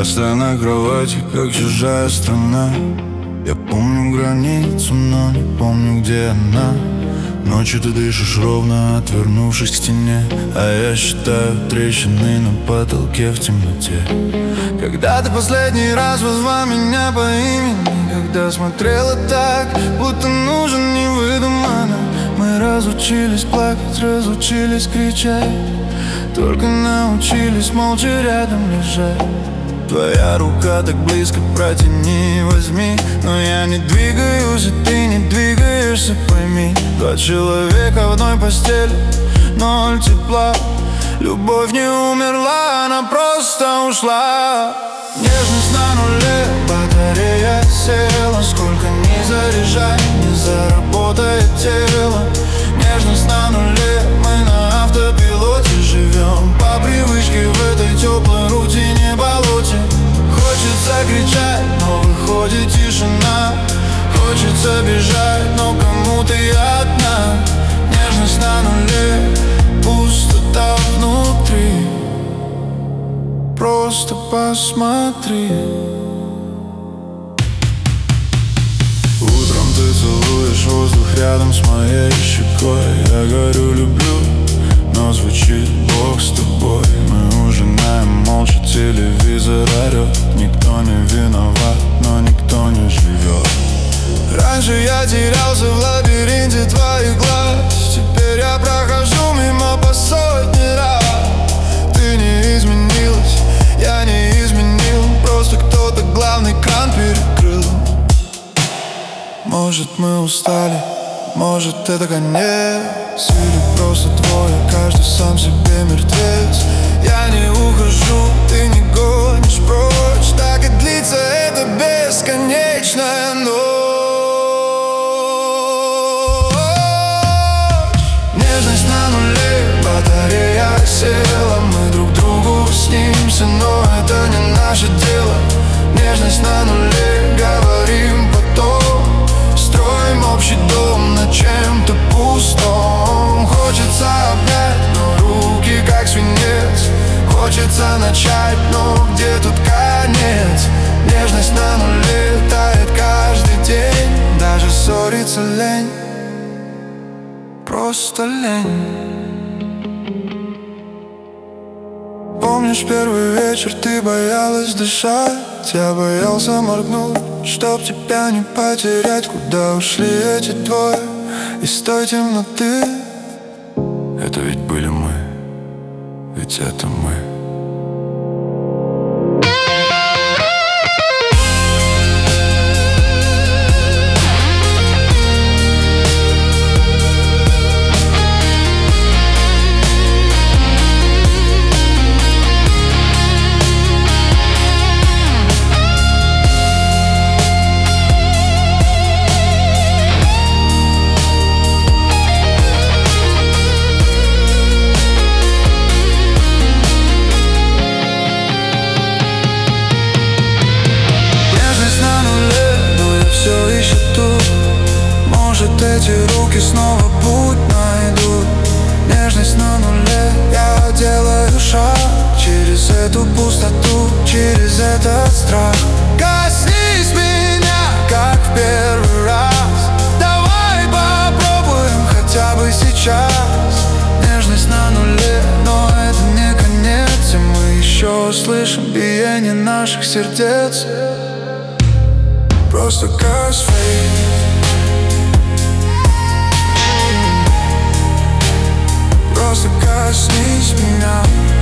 Часто на кровати, как чужая страна. Я помню границу, но не помню, где она. Ночью ты дышишь ровно, отвернувшись к стене, а я считаю трещины на потолке в темноте. Когда ты последний раз позвал меня по имени, когда смотрела так, будто нужен невыдуманно. Мы разучились плакать, разучились кричать, только научились молча рядом лежать. Твоя рука так близко, протяни, возьми. Но я не двигаюсь, и ты не двигаешься, пойми. Два человека в одной постели, ноль тепла. Любовь не умерла, она просто ушла. Нежность на нуле, батарея села. Сколько ни заряжай, не заработает тело. Нежность на нуле, мы на автопилоте живем по привычке в этой теплой рутине болоте. Хочется кричать, но выходит тишина. Хочется бежать, но кому ты одна. Нежность на нуле, пустота внутри. Просто посмотри. Утром ты целуешь воздух рядом с моей щекой. Я говорю, люблю, но звучит Бог с тобой. Мы ужинаем молча, телевизор орёт. Никто не виноват, но никто не живет. Раньше я терялся в лабиринте твоих глаз. Теперь я прохожу мимо по сотни раз. Ты не изменилась, я не изменил. Просто кто-то главный кран перекрыл. Может, мы устали, может, это конец, или просто двое, каждый сам себе мертвец. Я не ухожу, ты не гонишь прочь. Так и длится это бесконечная ночь. Нежность на нуле, батарея села. Мы друг другу снимся, но это не наше дело. Нежность на нуле, говорим потом. Строим общий дом на чем-то пустом. Хочется обнять, но руки как свинец. Хочется начать, но где тут конец? Нежность на нуле тает каждый день. Даже ссориться лень, просто лень. Помнишь первый вечер, ты боялась дышать. Я боялся моргнуть, чтоб тебя не потерять. Куда ушли эти двое из той темноты? Это ведь были мы, ведь это мы. Эти руки снова путь найдут. Нежность на нуле, я делаю шаг через эту пустоту, через этот страх. Коснись меня, как в первый раз. Давай попробуем хотя бы сейчас. Нежность на нуле, но это не конец. И мы еще слышим биение наших сердец. Просто косвей. Просто коснись меня.